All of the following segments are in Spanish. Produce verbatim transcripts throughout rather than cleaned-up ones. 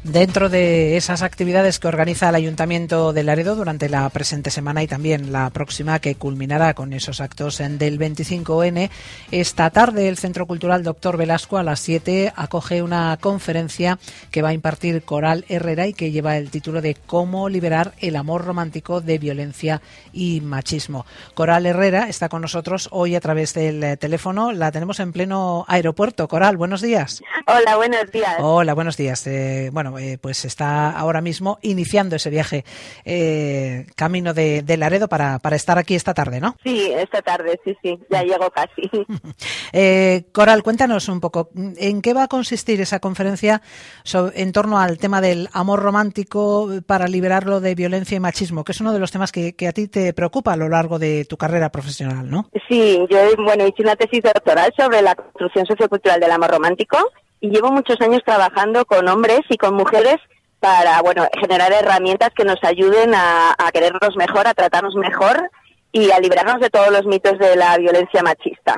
Dentro de esas actividades que organiza el Ayuntamiento de Laredo durante la presente semana y también la próxima, que culminará con esos actos en del veinticinco ene, esta tarde el Centro Cultural Doctor Velasco a las siete acoge una conferencia que va a impartir Coral Herrera y que lleva el título de Cómo liberar el amor romántico de violencia y machismo. Coral Herrera está con nosotros hoy a través del teléfono. La tenemos en pleno aeropuerto. Coral, buenos días. Hola, buenos días. Hola, buenos días. Eh, bueno, Eh, pues está ahora mismo iniciando ese viaje eh, camino de, de Laredo para, para estar aquí esta tarde, ¿no? Sí, esta tarde, sí, sí, ya llego casi. Eh, Coral, cuéntanos un poco, ¿en qué va a consistir esa conferencia sobre, en torno al tema del amor romántico para liberarlo de violencia y machismo, que es uno de los temas que, que a ti te preocupa a lo largo de tu carrera profesional, ¿no? Sí, yo bueno, hice una tesis doctoral sobre la construcción sociocultural del amor romántico y llevo muchos años trabajando con hombres y con mujeres para, bueno, generar herramientas que nos ayuden a, a querernos mejor, a tratarnos mejor y a librarnos de todos los mitos de la violencia machista.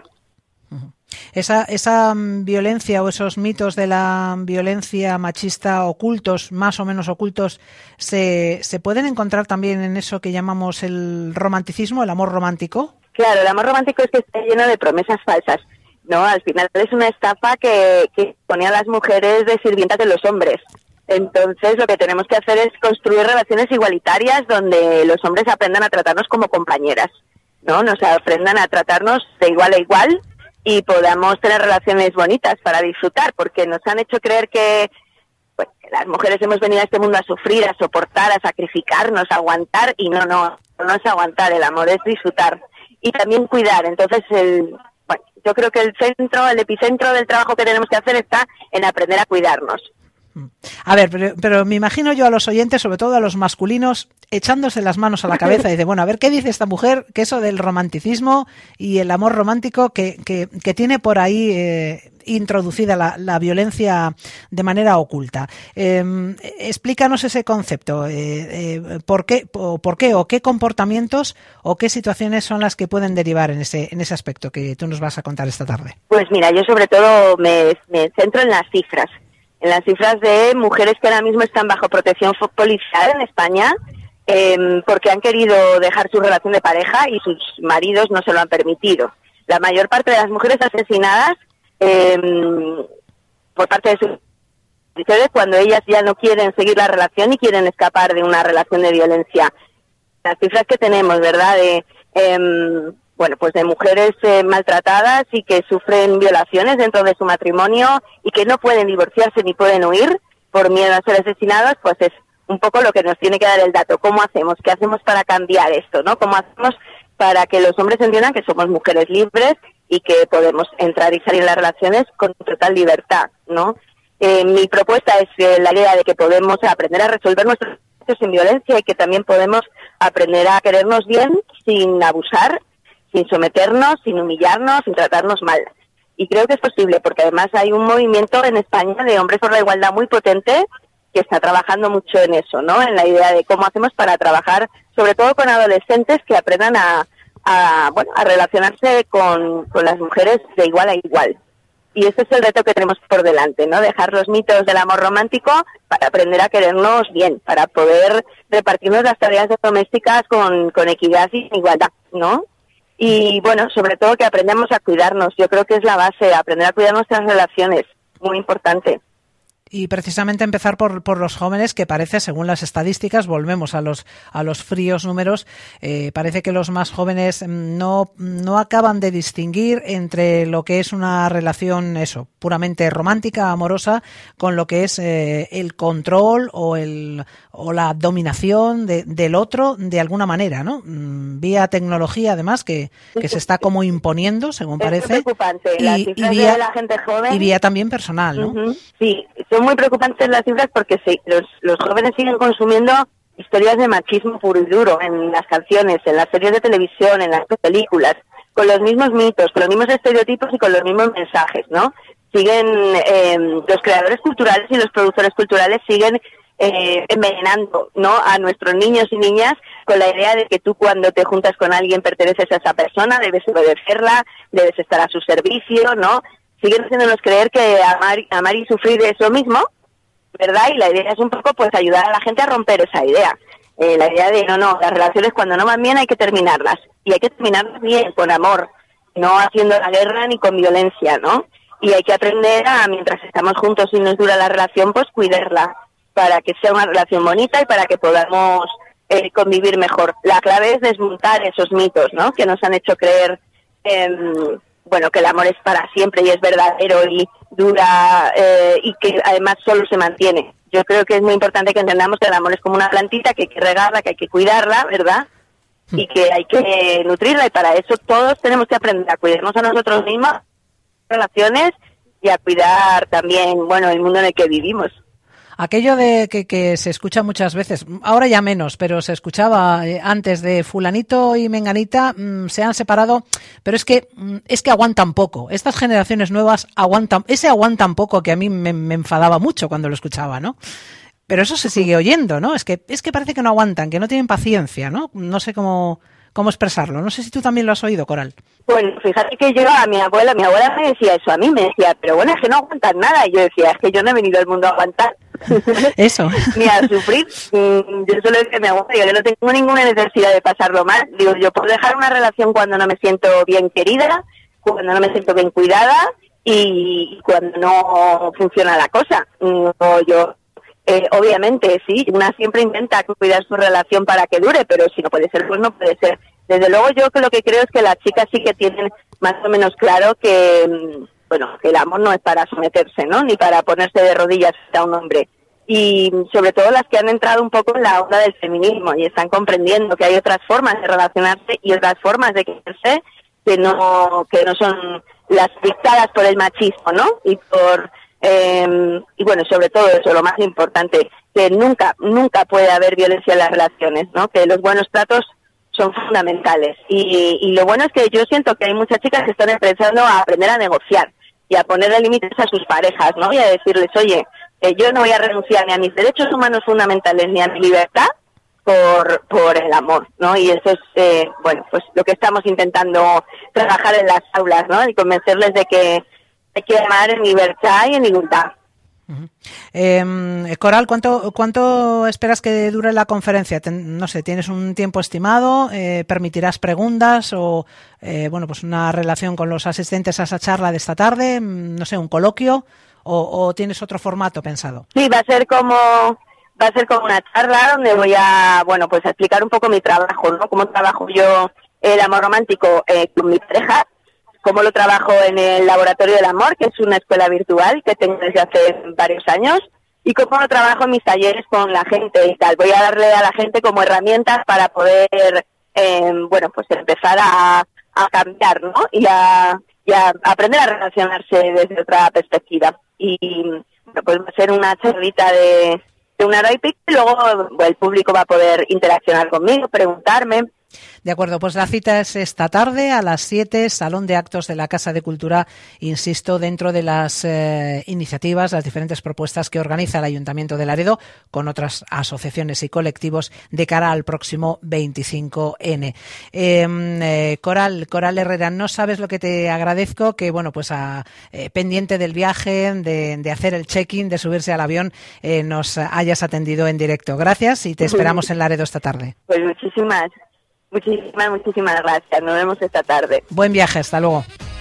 Esa, esa violencia o esos mitos de la violencia machista ocultos, más o menos ocultos, se, se pueden encontrar también en eso que llamamos el romanticismo, el amor romántico. Claro, el amor romántico es que está lleno de promesas falsas. No, al final es una estafa que, que ponía a las mujeres de sirvientas de los hombres. Entonces lo que tenemos que hacer es construir relaciones igualitarias donde los hombres aprendan a tratarnos como compañeras, ¿no? Nos aprendan a tratarnos de igual a igual y podamos tener relaciones bonitas para disfrutar, porque nos han hecho creer que, pues, que las mujeres hemos venido a este mundo a sufrir, a soportar, a sacrificarnos, a aguantar, y no, no, no es aguantar, el amor es disfrutar y también cuidar. Entonces el Bueno, yo creo que el centro, el epicentro del trabajo que tenemos que hacer está en aprender a cuidarnos. A ver, pero, pero me imagino yo a los oyentes, sobre todo a los masculinos, echándose las manos a la cabeza y dice, bueno, a ver qué dice esta mujer, que eso del romanticismo y el amor romántico que, que, que tiene por ahí eh, introducida la, la violencia de manera oculta. Eh, explícanos ese concepto, eh, eh, ¿por qué, o, por qué o qué comportamientos o qué situaciones son las que pueden derivar en ese, en ese aspecto que tú nos vas a contar esta tarde? Pues mira, yo sobre todo me, me centro en las cifras. En las cifras de mujeres que ahora mismo están bajo protección policial en España eh, porque han querido dejar su relación de pareja y sus maridos no se lo han permitido. La mayor parte de las mujeres asesinadas eh, por parte de sus sucede cuando ellas ya no quieren seguir la relación y quieren escapar de una relación de violencia. Las cifras que tenemos, ¿verdad?, de eh, bueno, pues de mujeres eh, maltratadas y que sufren violaciones dentro de su matrimonio y que no pueden divorciarse ni pueden huir por miedo a ser asesinadas, pues es un poco lo que nos tiene que dar el dato. ¿Cómo hacemos? ¿Qué hacemos para cambiar esto, no? ¿Cómo hacemos para que los hombres entiendan que somos mujeres libres y que podemos entrar y salir de las relaciones con total libertad, ¿no? Eh, mi propuesta es eh, la idea de que podemos aprender a resolver nuestros conflictos sin violencia y que también podemos aprender a querernos bien sin abusar, sin someternos, sin humillarnos, sin tratarnos mal. Y creo que es posible, porque además hay un movimiento en España de hombres por la igualdad muy potente que está trabajando mucho en eso, ¿no? En la idea de cómo hacemos para trabajar, sobre todo con adolescentes que aprendan a, a bueno, a relacionarse con, con las mujeres de igual a igual. Y ese es el reto que tenemos por delante, ¿no? Dejar los mitos del amor romántico para aprender a querernos bien, para poder repartirnos las tareas domésticas con, con equidad y igualdad, ¿no? Y bueno, sobre todo que aprendamos a cuidarnos. Yo creo que es la base, aprender a cuidar nuestras relaciones, muy importante. Y precisamente empezar por, por los jóvenes, que parece, según las estadísticas, volvemos a los a los fríos números, eh, parece que los más jóvenes no, no acaban de distinguir entre lo que es una relación, eso, puramente romántica, amorosa, con lo que es eh, el control o el o la dominación de, del otro de alguna manera, ¿no? Vía tecnología, además, que, que se está como imponiendo, según es parece. Muy preocupante. Y, las y, cifras vía, de la gente joven. Y vía también personal, ¿no? Uh-huh. Sí, son muy preocupantes las cifras porque sí, los, los jóvenes siguen consumiendo historias de machismo puro y duro en las canciones, en las series de televisión, en las películas, con los mismos mitos, con los mismos estereotipos y con los mismos mensajes, ¿no? Siguen, eh, los creadores culturales y los productores culturales siguen eh, envenenando, ¿no?, a nuestros niños y niñas con la idea de que tú cuando te juntas con alguien perteneces a esa persona, debes obedecerla, debes estar a su servicio, ¿no? Siguen haciéndonos creer que amar, amar y sufrir es lo mismo, ¿verdad? Y la idea es un poco pues ayudar a la gente a romper esa idea. Eh, la idea de no, no, las relaciones cuando no van bien hay que terminarlas. Y hay que terminarlas bien, con amor, no haciendo la guerra ni con violencia, ¿no? Y hay que aprender a, mientras estamos juntos y nos dura la relación, pues cuidarla, para que sea una relación bonita y para que podamos eh, convivir mejor. La clave es desmontar esos mitos, ¿no? Que nos han hecho creer, eh, bueno, que el amor es para siempre y es verdadero y dura eh, y que además solo se mantiene. Yo creo que es muy importante que entendamos que el amor es como una plantita, que hay que regarla, que hay que cuidarla, ¿verdad? Y que hay que nutrirla, y para eso todos tenemos que aprender a cuidarnos a nosotros mismos, relaciones, y a cuidar también, bueno, el mundo en el que vivimos. Aquello de que, que se escucha muchas veces, ahora ya menos, pero se escuchaba eh, antes de fulanito y menganita mmm, se han separado, pero es que mmm, es que aguantan poco. Estas generaciones nuevas aguantan, ese aguantan poco que a mí me, me enfadaba mucho cuando lo escuchaba, ¿no? Pero eso se sigue oyendo, ¿no? Es que es que parece que no aguantan, que no tienen paciencia, ¿no? No sé cómo cómo expresarlo. No sé si tú también lo has oído, Coral. Bueno, fíjate que yo a mi abuela, mi abuela me decía eso a mí, me decía, pero bueno, es que no aguantan nada. Y yo decía, es que yo no he venido al mundo a aguantar. Eso. Ni a sufrir. Yo solo es que mi abuela, digo, yo no tengo ninguna necesidad de pasarlo mal. Digo, yo puedo dejar una relación cuando no me siento bien querida, cuando no me siento bien cuidada y cuando no funciona la cosa. O yo... Eh, obviamente, sí, una siempre intenta cuidar su relación para que dure, pero si no puede ser, pues no puede ser. Desde luego yo lo que creo es que las chicas sí que tienen más o menos claro que, bueno, que el amor no es para someterse, ¿no? Ni para ponerse de rodillas a un hombre. Y sobre todo las que han entrado un poco en la onda del feminismo y están comprendiendo que hay otras formas de relacionarse y otras formas de quererse que no, que no son las dictadas por el machismo, ¿no? Y por... Eh, y bueno, sobre todo eso, lo más importante, que nunca, nunca puede haber violencia en las relaciones, ¿no? Que los buenos tratos son fundamentales. Y, y lo bueno es que yo siento que hay muchas chicas que están empezando a aprender a negociar y a ponerle límites a sus parejas, ¿no? Y a decirles, oye, eh, yo no voy a renunciar ni a mis derechos humanos fundamentales ni a mi libertad por por el amor, ¿no? Y eso es, eh, bueno, pues lo que estamos intentando trabajar en las aulas, ¿no? Y convencerles de que hay que amar en libertad y en igualdad. Uh-huh. Eh, Coral, ¿cuánto cuánto esperas que dure la conferencia? Ten, no sé, ¿tienes un tiempo estimado? Eh, ¿Permitirás preguntas o eh, bueno, pues una relación con los asistentes a esa charla de esta tarde? No sé, un coloquio o, o tienes otro formato pensado? Sí, va a ser como va a ser como una charla donde voy a, bueno, pues a explicar un poco mi trabajo, ¿no? Cómo trabajo yo el amor romántico eh, con mi pareja. Cómo lo trabajo en el Laboratorio del Amor, que es una escuela virtual que tengo desde hace varios años, y cómo lo trabajo en mis talleres con la gente y tal. Voy a darle a la gente como herramientas para poder, eh, bueno, pues empezar a, a cambiar, ¿no? Y a, y a aprender a relacionarse desde otra perspectiva. Y, bueno, pues va a ser una charlita de, de una hora y pico, y luego bueno, el público va a poder interaccionar conmigo, preguntarme. De acuerdo, pues la cita es esta tarde a las siete, Salón de Actos de la Casa de Cultura, insisto, dentro de las eh, iniciativas, las diferentes propuestas que organiza el Ayuntamiento de Laredo con otras asociaciones y colectivos de cara al próximo veinticinco ene. Eh, eh, Coral, Coral Herrera, no sabes lo que te agradezco, que bueno, pues a, eh, pendiente del viaje, de, de hacer el check-in, de subirse al avión, eh, nos hayas atendido en directo. Gracias y te esperamos en Laredo esta tarde. Pues muchísimas Muchísimas, muchísimas gracias. Nos vemos esta tarde. Buen viaje, hasta luego.